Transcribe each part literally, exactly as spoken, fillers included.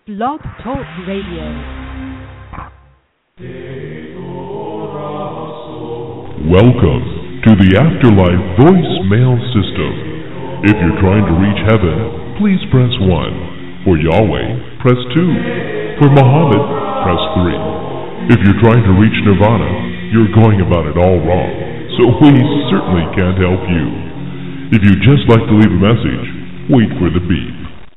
Blog Talk Radio. Welcome to the Afterlife voicemail system. If you're trying to reach heaven, please press one. For Yahweh, press two. For Muhammad, press three. If you're trying to reach Nirvana, you're going about it all wrong, so we certainly can't help you. If you'd just like to leave a message, wait for the beep.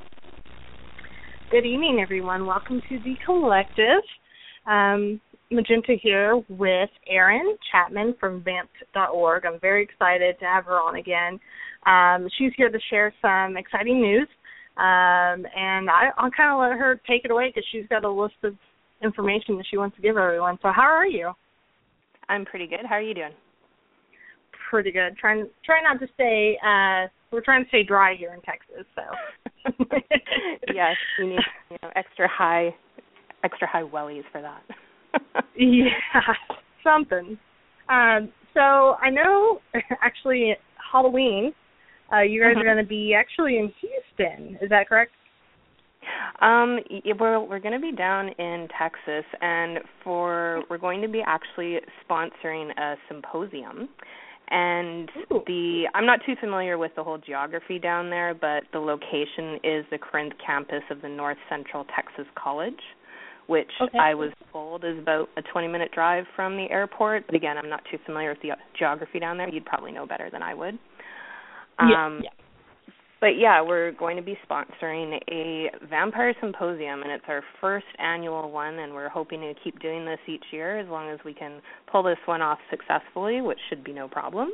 Good evening, everyone. Welcome to The Collective. Um, Magenta here with Erin Chapman from vamp dot org. I'm very excited to have her on again. Um, she's here to share some exciting news, um, and I, I'll kind of let her take it away because she's got a list of information that she wants to give everyone. So how are you? I'm pretty good. How are you doing? Pretty good. Trying, trying not to stay, uh, we're trying to stay dry here in Texas, so. Yes, we need you know, extra high, extra high wellies for that. Yeah, something. Um, so I know, actually, Halloween, uh, you guys mm-hmm. are going to be actually in Houston. Is that correct? Um, we're we're going to be down in Texas, and for we're going to be actually sponsoring a symposium. And Ooh. the I'm not too familiar with the whole geography down there, but the location is the Corinth campus of the North Central Texas College, which okay. I was told is about a twenty-minute drive from the airport. But again, I'm not too familiar with the geography down there. You'd probably know better than I would. Um, yeah, yeah. But yeah, we're going to be sponsoring a vampire symposium, and it's our first annual one, and we're hoping to keep doing this each year as long as we can pull this one off successfully, which should be no problem.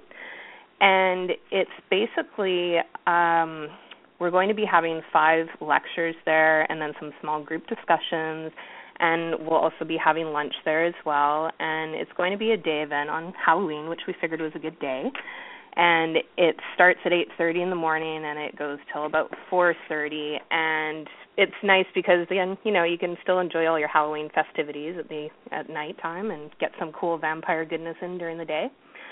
And it's basically, um, we're going to be having five lectures there and then some small group discussions, and we'll also be having lunch there as well. And it's going to be a day event on Halloween, which we figured was a good day. And it starts at eight thirty in the morning, and it goes till about four thirty. And it's nice because, again, you know, you can still enjoy all your Halloween festivities at the at nighttime and get some cool vampire goodness in during the day.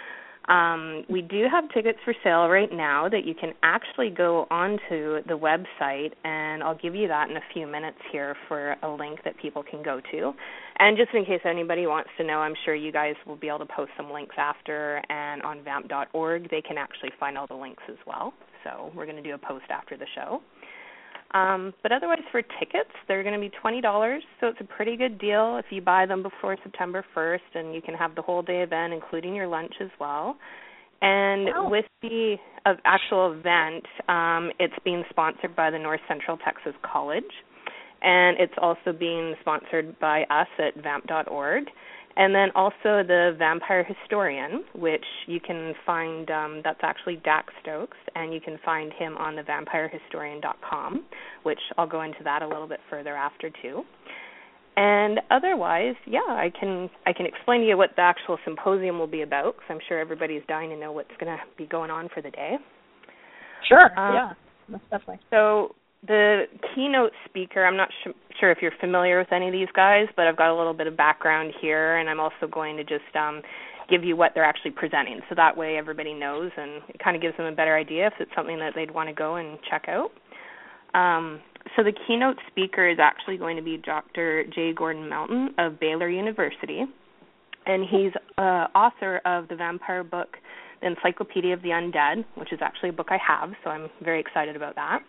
Um, we do have tickets for sale right now that you can actually go onto the website, and I'll give you that in a few minutes here for a link that people can go to. And just in case anybody wants to know, I'm sure you guys will be able to post some links after, and on vamp dot org they can actually find all the links as well. So we're going to do a post after the show. Um, but otherwise for tickets, they're going to be twenty dollars, so it's a pretty good deal if you buy them before September first, and you can have the whole day event, including your lunch as well. And wow. with the uh, actual event, um, it's being sponsored by the North Central Texas College, and it's also being sponsored by us at vamp dot org. And then also the Vampire Historian, which you can find, um, that's actually Dax Stokes, and you can find him on the vampire historian dot com, which I'll go into that a little bit further after too. And otherwise, yeah, I can I can explain to you what the actual symposium will be about, because I'm sure everybody's dying to know what's going to be going on for the day. Sure, um, yeah, most definitely. So the keynote speaker, I'm not sh- sure if you're familiar with any of these guys, but I've got a little bit of background here, and I'm also going to just um, give you what they're actually presenting, so that way everybody knows, and it kind of gives them a better idea if it's something that they'd want to go and check out. Um, so the keynote speaker is actually going to be Doctor J. Gordon Melton of Baylor University, and he's uh, author of the vampire book, The Encyclopedia of the Undead, which is actually a book I have, so I'm very excited about that.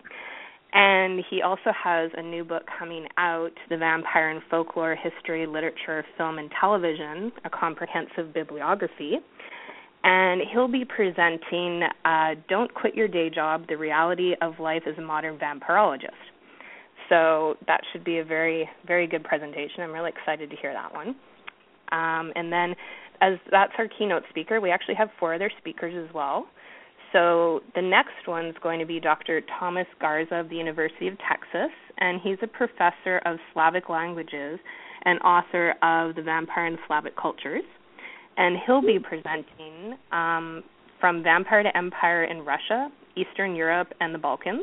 And he also has a new book coming out, The Vampire and Folklore, History, Literature, Film, and Television, a comprehensive bibliography. And he'll be presenting uh, Don't Quit Your Day Job, The Reality of Life as a Modern Vampirologist. So that should be a very, very good presentation. I'm really excited to hear that one. Um, and then as that's our keynote speaker, we actually have four other speakers as well. So the next one's going to be Doctor Thomas Garza of the University of Texas, and he's a professor of Slavic languages and author of The Vampire and Slavic Cultures. And he'll be presenting um, from Vampire to Empire in Russia, Eastern Europe, and the Balkans.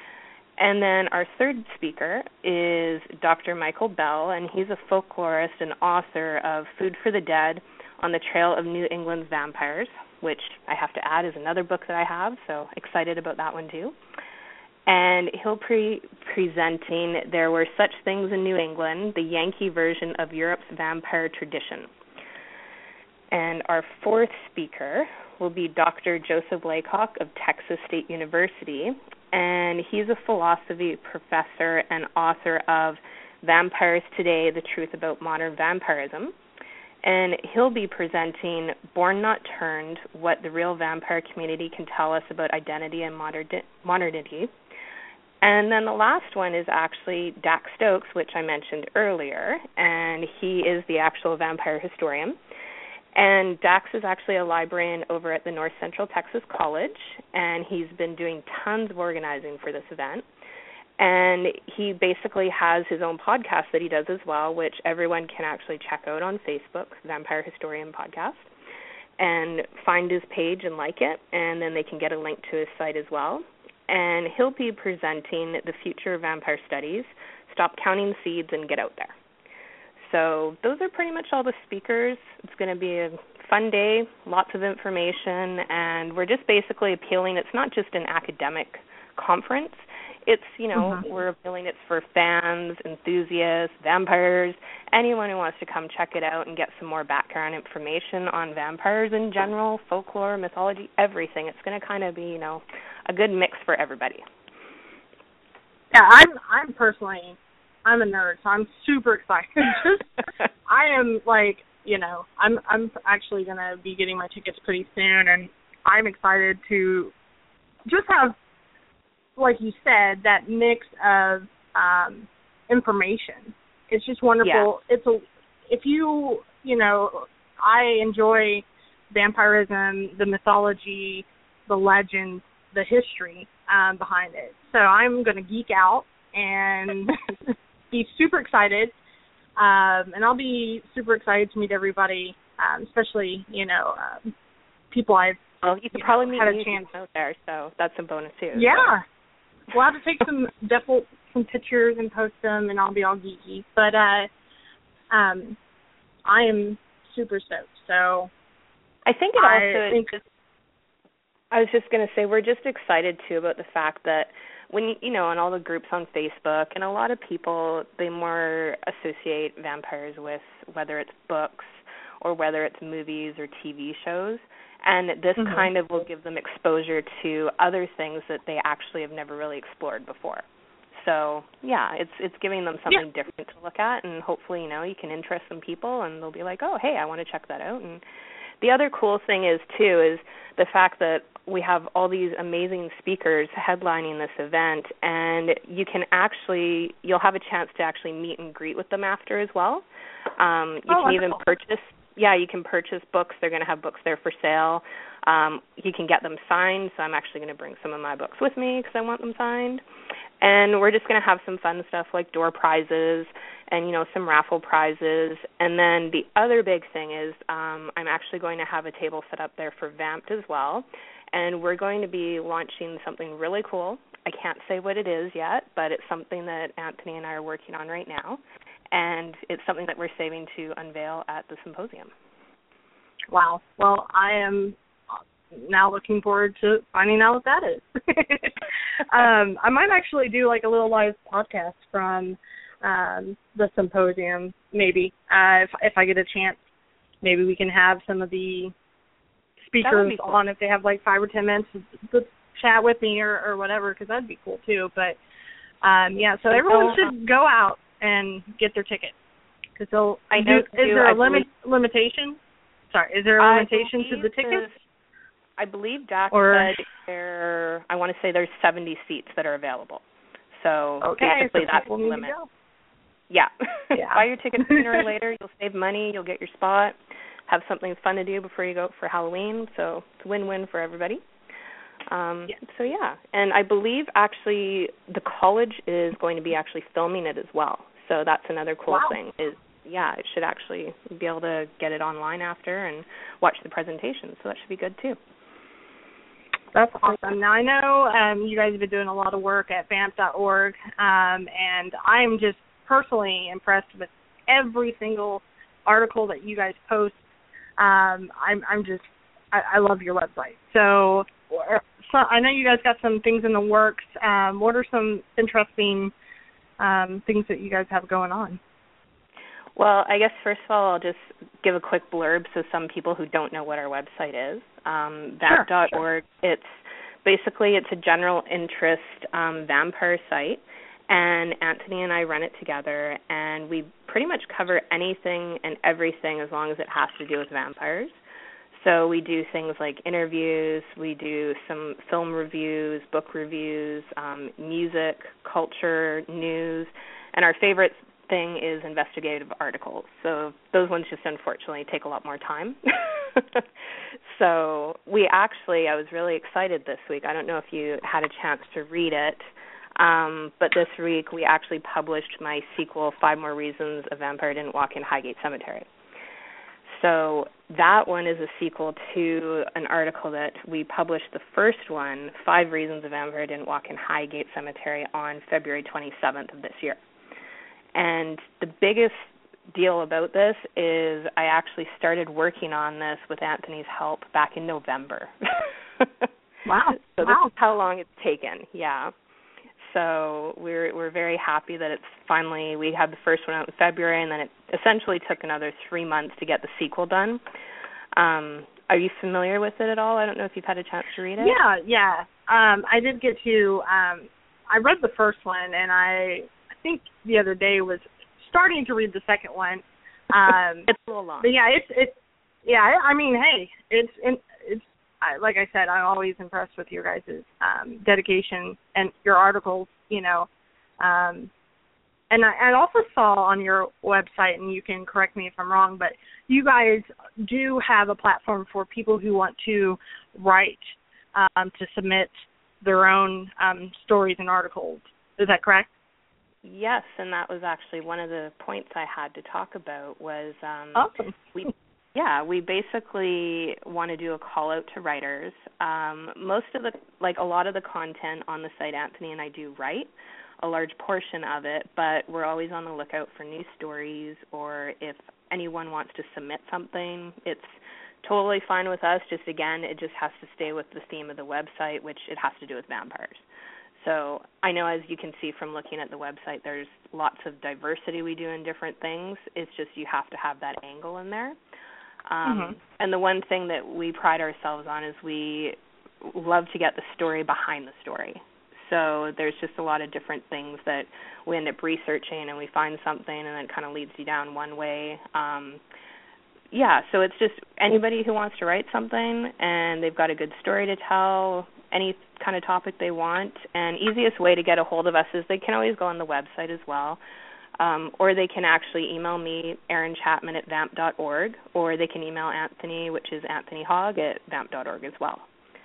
And then our third speaker is Doctor Michael Bell, and he's a folklorist and author of Food for the Dead, On the Trail of New England's Vampires, which I have to add is another book that I have, so excited about that one too. and he'll be presenting There Were Such Things in New England, the Yankee version of Europe's vampire tradition. And our fourth speaker will be Doctor Joseph Laycock of Texas State University, and he's a philosophy professor and author of Vampires Today, The Truth About Modern Vampirism. And he'll be presenting Born Not Turned, What the Real Vampire Community Can Tell Us About Identity and Modernity. And then the last one is actually Dax Stokes, which I mentioned earlier, and he is the actual vampire historian. And Dax is actually a librarian over at the North Central Texas College, and he's been doing tons of organizing for this event. And he basically has his own podcast that he does as well, which everyone can actually check out on Facebook, Vampire Historian Podcast, and find his page and like it, and then they can get a link to his site as well. And he'll be presenting The Future of Vampire Studies, Stop Counting Seeds and Get Out There. So those are pretty much all the speakers. It's going to be a fun day, lots of information, and we're just basically appealing. It's not just an academic conference. It's, you know, mm-hmm. we're appealing it's for fans, enthusiasts, vampires, anyone who wants to come check it out and get some more background information on vampires in general, folklore, mythology, everything. It's going to kind of be, you know, a good mix for everybody. Yeah, I'm I'm personally, I'm a nerd, so I'm super excited. I am like, you know, I'm I'm actually going to be getting my tickets pretty soon, and I'm excited to just have, like you said, that mix of um, information. It's just wonderful. Yeah. It's a, if you, you know, I enjoy vampirism, the mythology, the legends, the history um, behind it. So I'm going to geek out and be super excited. Um, and I'll be super excited to meet everybody, um, especially, you know, um, people I've well, you could probably know, meet had a chance out there, so that's a bonus too. Yeah. So. We'll have to take some definitely some pictures and post them, and I'll be all geeky. But uh, um, I am super stoked. So I think it also I think, is just, I was just going to say we're just excited too about the fact that when you, you know, on all the groups on Facebook, and a lot of people, they more associate vampires with whether it's books or whether it's movies or T V shows. And this mm-hmm. kind of will give them exposure to other things that they actually have never really explored before. So, yeah, it's it's giving them something yeah. different to look at, and hopefully, you know, you can interest some people, and they'll be like, oh, hey, I want to check that out. And the other cool thing is, too, is the fact that we have all these amazing speakers headlining this event, and you can actually, you'll have a chance to actually meet and greet with them after as well. Um, you oh, can even wonderful. purchase Yeah, you can purchase books. They're going to have books there for sale. Um, you can get them signed, so I'm actually going to bring some of my books with me because I want them signed. And we're just going to have some fun stuff like door prizes and, you know, some raffle prizes. And then the other big thing is um, I'm actually going to have a table set up there for Vamped as well. And we're going to be launching something really cool. I can't say what it is yet, but it's something that Anthony and I are working on right now. And it's something that we're saving to unveil at the symposium. Wow. Well, I am now looking forward to finding out what that is. um, I might actually do like a little live podcast from um, the symposium, maybe, uh, if if I get a chance. Maybe we can have some of the speakers cool. on if they have like five or ten minutes to, to chat with me or, or whatever, because that'd be cool too. But, um, yeah, so everyone should go out and get their tickets. Cause they'll, I know. Do, is there a limit, limitation? Sorry, is there a limitation to the tickets? I believe Dax or, said there, I want to say there's seventy seats that are available. So okay, basically so that's the limit. Yeah. yeah. Buy your tickets sooner or later. You'll save money. You'll get your spot. Have something fun to do before you go for Halloween. So it's a win-win for everybody. Um, yeah. So, yeah. And I believe actually the college is going to be actually filming it as well. So that's another cool wow. thing is, yeah, it should actually be able to get it online after and watch the presentation. So that should be good, too. That's awesome. Now, I know um, you guys have been doing a lot of work at vamp dot org, um, and I'm just personally impressed with every single article that you guys post. Um, I'm, I'm just, I, I love your website. So some, I know you guys got some things in the works. Um, what are some interesting um, things that you guys have going on? Well, I guess first of all, I'll just give a quick blurb so some people who don't know what our website is. Um, vamp dot org, sure. It's basically it's a general interest um, vampire site, and Anthony and I run it together, and we pretty much cover anything and everything as long as it has to do with vampires. So we do things like interviews, we do some film reviews, book reviews, um, music, culture, news, and our favorite thing is investigative articles. So those ones just unfortunately take a lot more time. So we actually, I was really excited this week. I don't know if you had a chance to read it, um, but this week we actually published my sequel, Five More Reasons a Vampire Didn't Walk in Highgate Cemetery. So that one is a sequel to an article that we published, the first one, Five Reasons a Vampire Didn't Walk in Highgate Cemetery, on February twenty-seventh of this year. And the biggest deal about this is I actually started working on this with Anthony's help back in November. Wow. So this wow. is how long it's taken, yeah. So we're we're very happy that it's finally, we had the first one out in February, and then it essentially took another three months to get the sequel done. Um, are you familiar with it at all? I don't know if you've had a chance to read it. Yeah, yeah. Um, I did get to, um, I read the first one, and I, I think the other day was starting to read the second one. Um, it's a little long. But yeah, it's, it's yeah, I mean, hey, it's, it's, I, like I said, I'm always impressed with your guys' um, dedication and your articles, you know. Um, and I, I also saw on your website, and you can correct me if I'm wrong, but you guys do have a platform for people who want to write, um, to submit their own um, stories and articles. Is that correct? Yes, and that was actually one of the points I had to talk about was um, awesome. we Yeah, we basically want to do a call out to writers. Um, most of the, like a lot of the content on the site, Anthony and I do write, a large portion of it, but we're always on the lookout for new stories, or if anyone wants to submit something, it's totally fine with us. Just again, it just has to stay with the theme of the website, which it has to do with vampires. So I know, as you can see from looking at the website, there's lots of diversity we do in different things. It's just you have to have that angle in there. Um, mm-hmm. And the one thing that we pride ourselves on is we love to get the story behind the story. So there's just a lot of different things that we end up researching, and we find something, and then it kind of leads you down one way. Um, yeah, so it's just anybody who wants to write something and they've got a good story to tell, any kind of topic they want, and easiest way to get a hold of us is they can always go on the website as well. Um, or they can actually email me, Erin Chapman at vamp dot org, or they can email Anthony, which is Anthony Hogg at vamp dot org as well.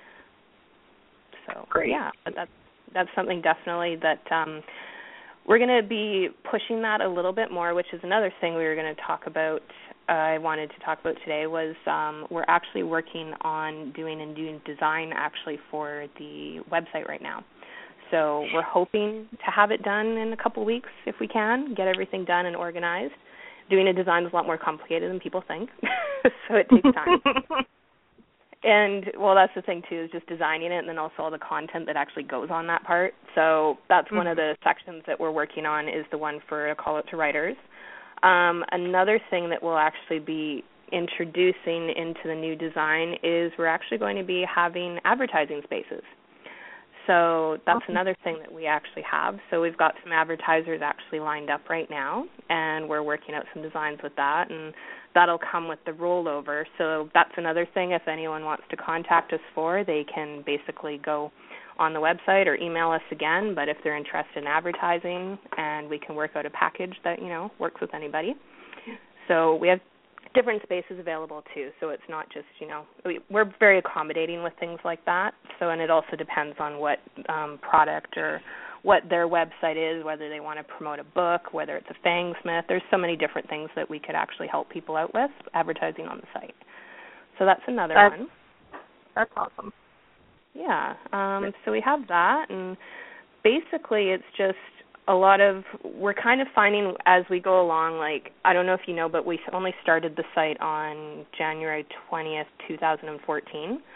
So, great. Yeah, but that's, that's something definitely that um, we're going to be pushing that a little bit more, which is another thing we were going to talk about, uh, I wanted to talk about today, was um, we're actually working on doing a new design actually for the website right now. So we're hoping to have it done in a couple weeks if we can, get everything done and organized. Doing a design is a lot more complicated than people think, so it takes time. And, well, that's the thing, too, is just designing it and then also all the content that actually goes on that part. So that's mm-hmm. one of the sections that we're working on, is the one for a call out to writers. Um, another thing that we'll actually be introducing into the new design is we're actually going to be having advertising spaces. So that's awesome. Another thing that we actually have. So we've got some advertisers actually lined up right now, and we're working out some designs with that, and that'll come with the rollover. So that's another thing, if anyone wants to contact us for, they can basically go on the website or email us again, but if they're interested in advertising, and we can work out a package that, you know, works with anybody. So we have different spaces available too, so it's not just, you know, we, we're very accommodating with things like that. So, and it also depends on what um, product or what their website is, whether they want to promote a book, whether it's a Fangsmith. There's so many different things that we could actually help people out with advertising on the site. So that's another that's, one. That's awesome. Yeah, um, so we have that, and basically it's just a lot of, we're kind of finding as we go along, like, I don't know if you know, but we only started the site on January twentieth, two thousand fourteen.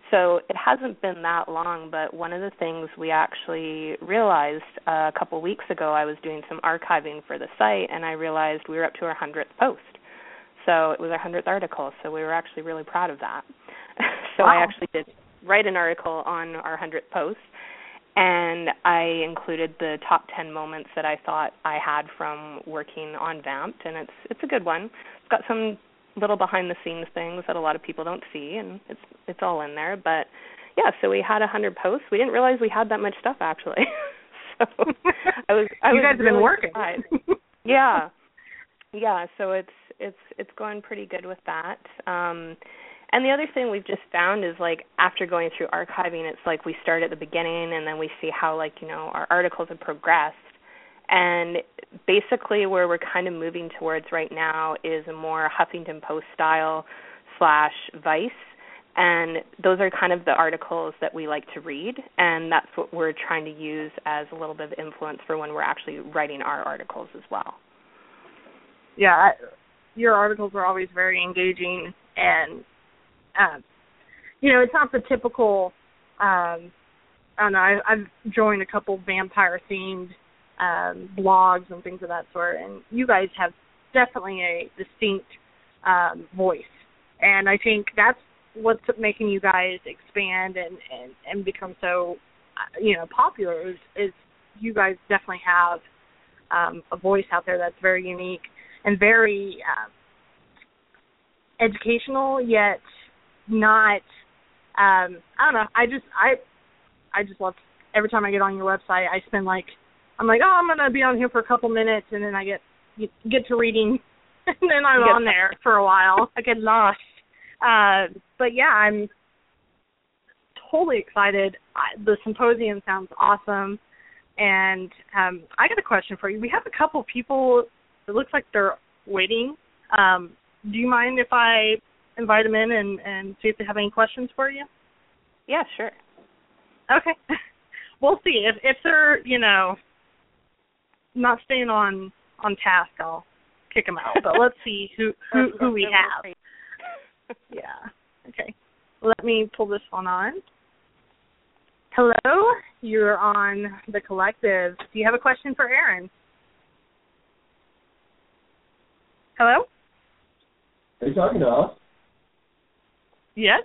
So it hasn't been that long, but one of the things we actually realized uh, a couple weeks ago, I was doing some archiving for the site, and I realized we were up to our hundredth post. So it was our hundredth article, so we were actually really proud of that. so wow. I actually did write an article on our hundredth post, and I included the top ten moments that I thought I had from working on Vamped, and it's it's a good one. It's got some little behind-the-scenes things that a lot of people don't see, and it's it's all in there. But, yeah, so we had one hundred posts. We didn't realize we had that much stuff, actually. so I was I You was guys have really been working. yeah. Yeah, so it's it's it's going pretty good with that. Um And the other thing we've just found is, like, after going through archiving, it's like we start at the beginning and then we see how, like, you know, our articles have progressed. And basically where we're kind of moving towards right now is a more Huffington Post style slash Vice. And those are kind of the articles that we like to read. And that's what we're trying to use as a little bit of influence for when we're actually writing our articles as well. Yeah, I, your articles are always very engaging, and Um, you know, it's not the typical, um, I don't know, I, I've joined a couple vampire-themed um, blogs and things of that sort, and you guys have definitely a distinct um, voice. And I think that's what's making you guys expand and, and, and become so, you know, popular is, is you guys definitely have um, a voice out there that's very unique and very uh, educational, yet not, um, I don't know, I just, I I just love, every time I get on your website, I spend like, I'm like, oh, I'm going to be on here for a couple minutes, and then I get get to reading, and then I'm on there for a while. I get lost. Uh, but yeah, I'm totally excited. I, the symposium sounds awesome, and um, I got a question for you. We have a couple people, it looks like they're waiting. Um, do you mind if I invite them in and, and see if they have any questions for you? Yeah, sure. Okay. We'll see. If if they're, you know, not staying on, on task, I'll kick them out. But let's see who, who, who we have. Yeah. Okay. Let me pull this one on. Hello. You're on The Collective. Do you have a question for Aaron? Hello? Are you talking to us? Yes.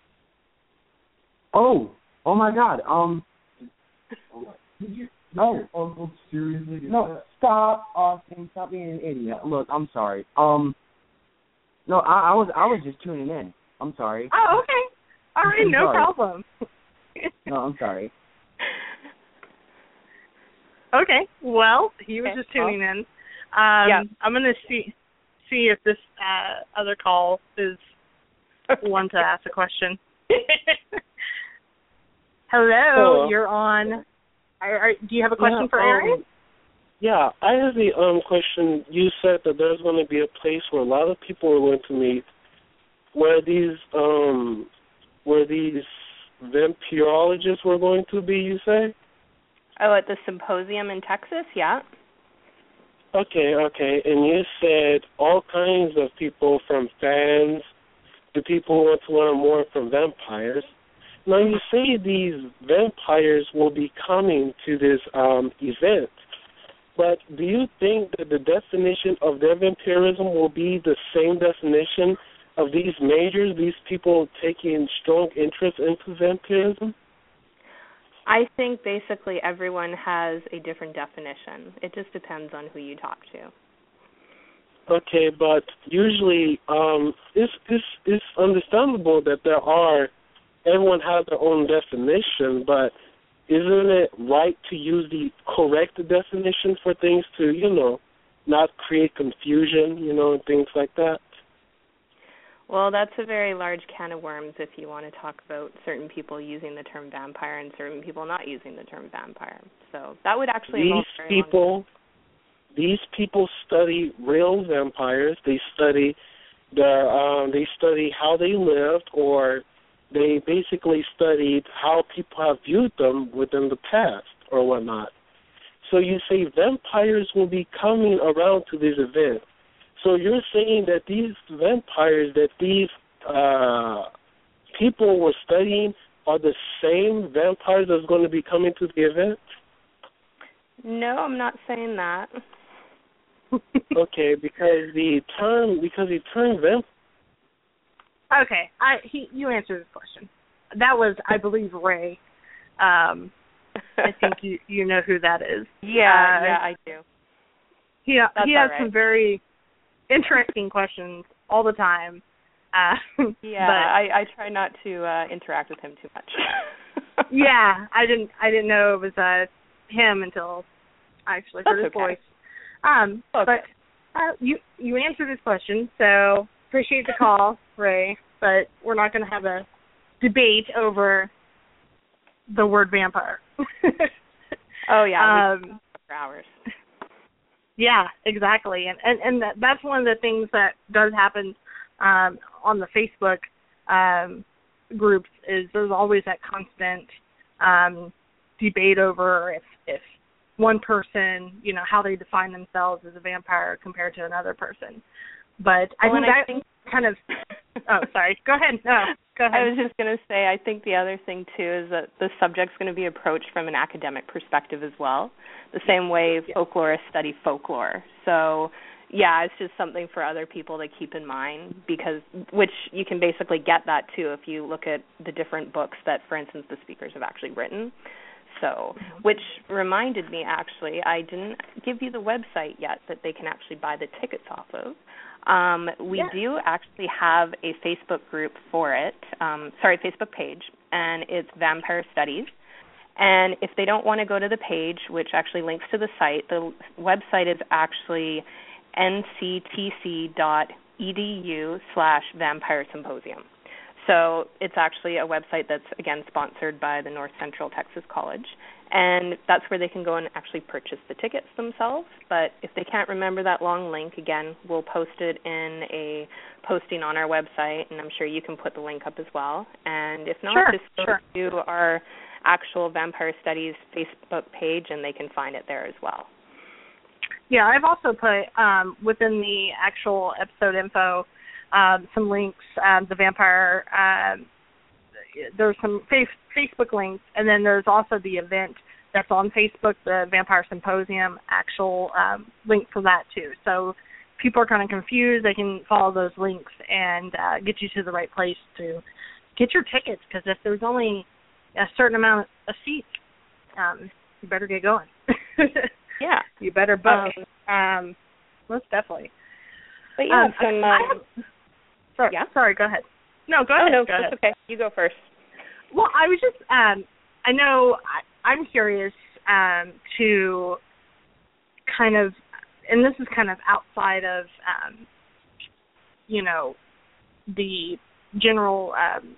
Oh, oh my God. Um, no, um, seriously, no, stop, Austin, stop being an idiot. Look, I'm sorry. Um, no, I, I was, I was just tuning in. I'm sorry. Oh, okay. All right, no sorry. problem. No, I'm sorry. Okay. Well, he was okay. just tuning in. Um, yeah. I'm gonna see see if this uh, other call is one to ask a question. Hello, Hello, you're on. Are, are, do you have a question yeah, for Aaron? Um, yeah, I have the um, question. You said that there's going to be a place where a lot of people are going to meet, where these um, where these vampirologists were going to be. You say? Oh, at the symposium in Texas, yeah. Okay, okay. And you said all kinds of people, from fans to people who want to learn more from vampires. Now, you say these vampires will be coming to this um, event, but do you think that the definition of their vampirism will be the same definition of these majors, these people taking strong interest into vampirism? I think basically everyone has a different definition. It just depends on who you talk to. Okay, but usually um, it's, it's, it's understandable that there are, everyone has their own definition, but isn't it right to use the correct definition for things to, you know, not create confusion, you know, and things like that? Well, that's a very large can of worms if you want to talk about certain people using the term vampire and certain people not using the term vampire. So that would actually involve These people, these people study real vampires. They study their, um, they study how they lived, or they basically studied how people have viewed them within the past or whatnot. So you say vampires will be coming around to this event. So you're saying that these vampires, that these uh, people were studying are the same vampires that's going to be coming to the event? No, I'm not saying that. Okay, because the term because the term vamp. Okay, I he you answered this question. That was, I believe, Ray. Um, I think you you know who that is. Yeah, uh, yeah, I do. He That's he has right. some very interesting questions all the time. Uh, yeah, but, I, I try not to uh, interact with him too much. yeah, I didn't I didn't know it was uh, him until I actually heard That's his okay. voice. Um, okay. But uh, you you answered this question, so appreciate the call, Ray. But we're not going to have a debate over the word vampire. oh yeah, um, for hours. Yeah, exactly, and and and that, that's one of the things that does happen um, on the Facebook um, groups. Is there's always that constant um, debate over if if one person, you know, how they define themselves as a vampire compared to another person. But I well, think that I think... kind of. Oh, sorry. Go ahead. No, go ahead. I was just going to say, I think the other thing, too, is that the subject's going to be approached from an academic perspective as well, the same way yeah. folklorists study folklore. So, yeah, it's just something for other people to keep in mind, because which you can basically get that, too, if you look at the different books that, for instance, the speakers have actually written. So, which reminded me, actually, I didn't give you the website yet that they can actually buy the tickets off of. Um, we yeah. do actually have a Facebook group for it, um, sorry, Facebook page, and it's Vampire Studies. And if they don't want to go to the page, which actually links to the site, the website is actually nctc dot edu slash vampire symposium. So it's actually a website that's, again, sponsored by the North Central Texas College, and that's where they can go and actually purchase the tickets themselves. But if they can't remember that long link, again, we'll post it in a posting on our website, and I'm sure you can put the link up as well. And if not, sure, just go sure. to our actual Vampire Studies Facebook page, and they can find it there as well. Yeah, I've also put um, within the actual episode info Um, some links, um, the vampire, um, there's some face- Facebook links, and then there's also the event that's on Facebook, the Vampire Symposium, actual um, link for that too. So if people are kind of confused, they can follow those links and uh, get you to the right place to get your tickets, because if there's only a certain amount of seats, um, you better get going. yeah. You better book. Um, um, most definitely. But yeah, um, some... I um, have, Sorry, yeah? sorry, go ahead. No, go oh, ahead. no, go that's ahead. okay. You go first. Well, I was just, um, I know I, I'm curious um, to kind of, and this is kind of outside of, um, you know, the general, um,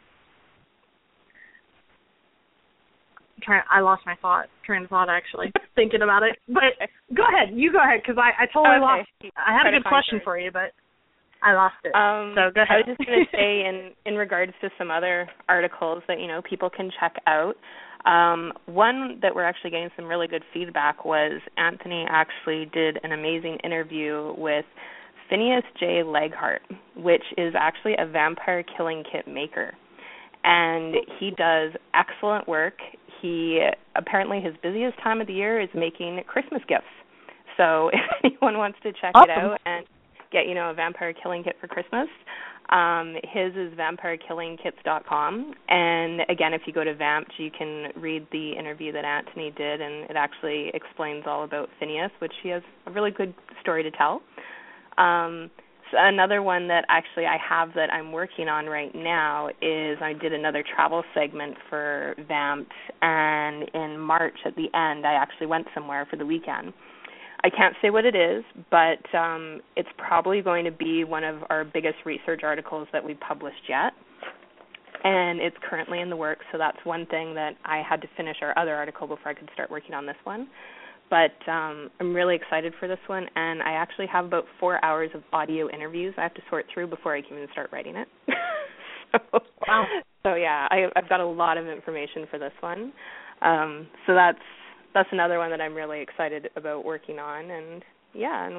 trying, I lost my thought, train of thought actually, thinking about it. But go ahead, you go ahead, because I, I totally okay. lost, I had a good question for you, but I lost it. Um, so go ahead. I was just going to say, in, in regards to some other articles that, you know, people can check out, um, one that we're actually getting some really good feedback was Anthony actually did an amazing interview with Phineas J. Leghart, which is actually a vampire killing kit maker. And he does excellent work. He, apparently his busiest time of the year is making Christmas gifts. So if anyone wants to check awesome. it out and get, you know, a vampire killing kit for Christmas, um, his is vampire killing kits dot com. And again, if you go to Vamped, you can read the interview that Anthony did, and it actually explains all about Phineas, which he has a really good story to tell. Um, so another one that actually I have that I'm working on right now is I did another travel segment for Vamped, and in March at the end, I actually went somewhere for the weekend. I can't say what it is, but um, it's probably going to be one of our biggest research articles that we've published yet. And it's currently in the works, so that's one thing that I had to finish our other article before I could start working on this one. But um, I'm really excited for this one, and I actually have about four hours of audio interviews I have to sort through before I can even start writing it. so, wow. so, yeah, I, I've got a lot of information for this one. Um, so that's... That's another one that I'm really excited about working on, and yeah, and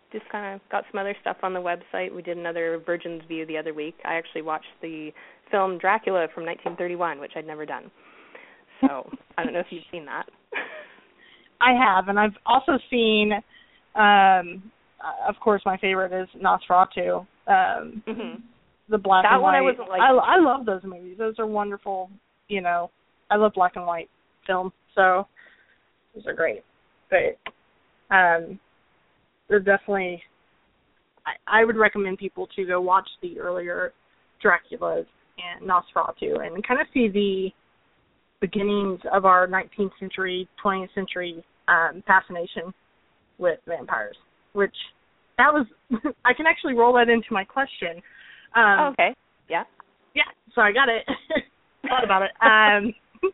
just kind of got some other stuff on the website. We did another Virgin's View the other week. I actually watched the film Dracula from nineteen thirty-one, which I'd never done. So I don't know if you've seen that. I have, and I've also seen, um, of course, my favorite is Nosferatu, um, mm-hmm. the black that and white. That one I wasn't like. I, I love those movies. Those are wonderful, you know. I love black and white film, so those are great. But um, they're definitely, I, I would recommend people to go watch the earlier Draculas and Nosferatu and kind of see the beginnings of our nineteenth century, twentieth century um, fascination with vampires, which that was, I can actually roll that into my question. Um, oh, okay. Yeah. Yeah, so I got it. Thought about it. Um,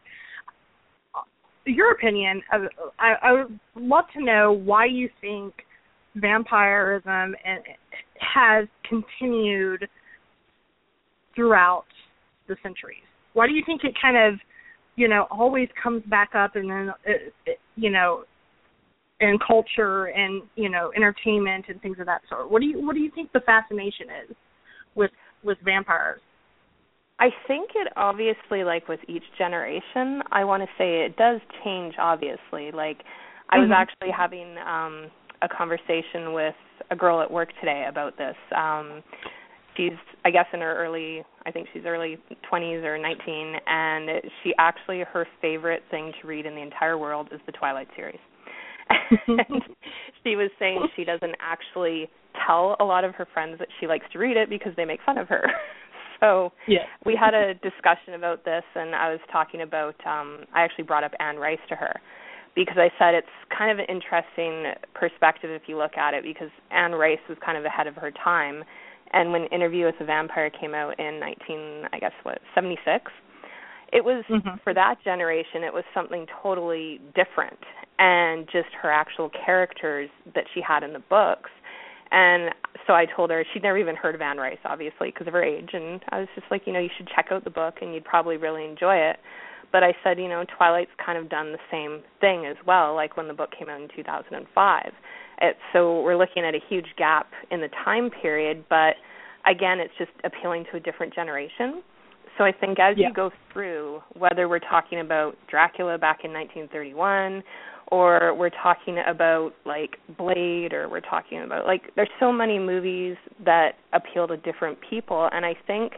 your opinion, of, I, I would love to know why you think vampirism has continued throughout the centuries. Why do you think it kind of, you know, always comes back up and then, it, it, you know, in culture and, you know, entertainment and things of that sort? What do you what do you think the fascination is with with vampires? I think it obviously, like with each generation, I want to say it does change, obviously. Like, I was mm-hmm. actually having um, a conversation with a girl at work today about this. Um, she's, I guess, in her early, I think she's early twenties or nineteen, and she actually, her favorite thing to read in the entire world is the Twilight series. And she was saying she doesn't actually tell a lot of her friends that she likes to read it because they make fun of her. So yeah. we had a discussion about this, and I was talking about, um, I actually brought up Anne Rice to her because I said it's kind of an interesting perspective if you look at it, because Anne Rice was kind of ahead of her time. And when Interview with a Vampire came out in nineteen, I guess, what, seventy-six, it was, mm-hmm. for that generation, it was something totally different. And just her actual characters that she had in the books. And so I told her, she'd never even heard of Anne Rice, obviously, because of her age. And I was just like, you know, you should check out the book and you'd probably really enjoy it. But I said, you know, Twilight's kind of done the same thing as well, like when the book came out in two thousand five. It, so we're looking at a huge gap in the time period. But, again, it's just appealing to a different generation. So I think as yeah. you go through, whether we're talking about Dracula back in nineteen thirty-one, or we're talking about, like, Blade, or we're talking about, like, there's so many movies that appeal to different people, and I think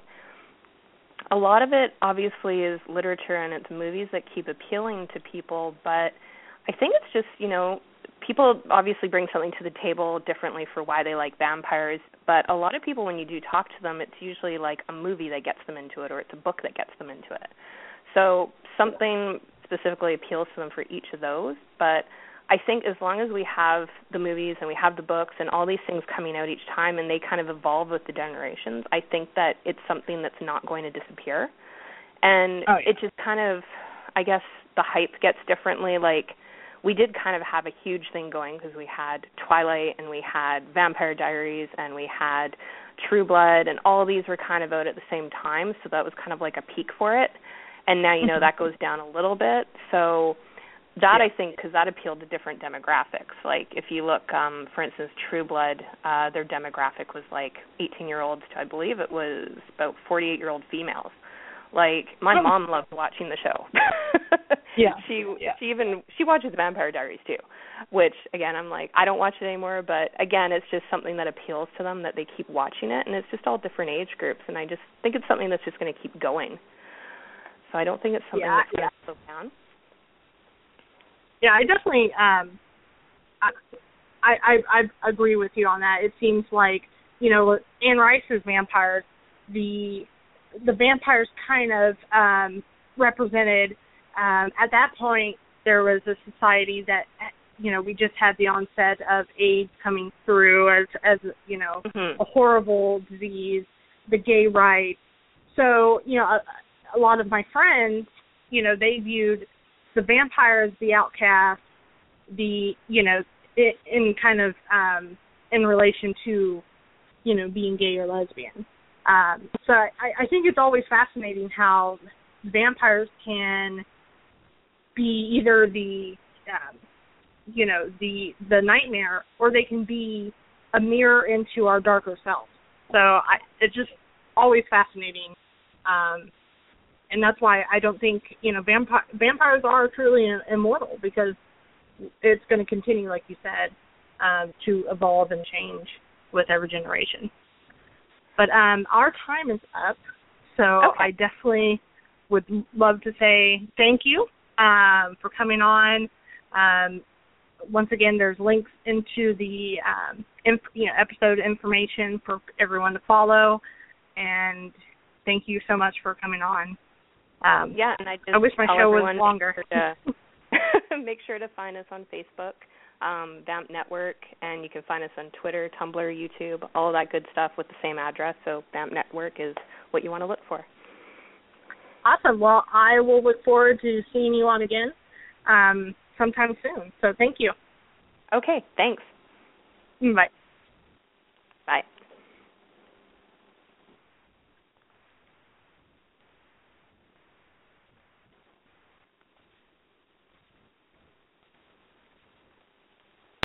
a lot of it, obviously, is literature and it's movies that keep appealing to people, but I think it's just, you know, people obviously bring something to the table differently for why they like vampires, but a lot of people, when you do talk to them, it's usually like a movie that gets them into it, or it's a book that gets them into it. So something specifically appeals to them for each of those, but I think as long as we have the movies and we have the books and all these things coming out each time and they kind of evolve with the generations, I think that it's something that's not going to disappear. And oh, yeah. it just kind of, I guess, the hype gets differently. Like, we did kind of have a huge thing going because we had Twilight and we had Vampire Diaries and we had True Blood, and all of these were kind of out at the same time, so that was kind of like a peak for it. And now, you know, that goes down a little bit. So that, yeah. I think, because that appealed to different demographics. Like, if you look, um, for instance, True Blood, uh, their demographic was like eighteen-year-olds to, I believe it was about forty-eight-year-old females. Like, my oh. mom loved watching the show. yeah. She yeah. she even, she watches Vampire Diaries, too, which, again, I'm like, I don't watch it anymore, but, again, it's just something that appeals to them, that they keep watching it, and it's just all different age groups, and I just think it's something that's just going to keep going. So I don't think it's something yeah, that's going to yeah. slow down. Yeah, I definitely, um, I, I I agree with you on that. It seems like, you know, Anne Rice's vampires, the the vampires kind of um, represented. Um, at that point, there was a society that, you know, we just had the onset of AIDS coming through as as you know mm-hmm. a horrible disease, the gay rights. So, you know. A, A lot of my friends, you know, they viewed the vampire as the outcast, the, you know, it, in kind of um, in relation to, you know, being gay or lesbian. Um, so I, I think it's always fascinating how vampires can be either the, um, you know, the the nightmare, or they can be a mirror into our darker selves. So I, it's just always fascinating. Um, and that's why I don't think, you know, vampire, vampires are truly immortal, because it's going to continue, like you said, um, to evolve and change with every generation. But um, our time is up, so okay. I definitely would love to say thank you um, for coming on. Um, once again, there's links into the um, inf- you know, episode information for everyone to follow, and thank you so much for coming on. Um, yeah, and I just I wish my show was longer. Make sure, to, make sure to find us on Facebook, um, Vamp Network, and you can find us on Twitter, Tumblr, YouTube, all of that good stuff with the same address. So Vamp Network is what you want to look for. Awesome. Well, I will look forward to seeing you on again um, sometime soon. So thank you. Okay, thanks. Bye. Bye.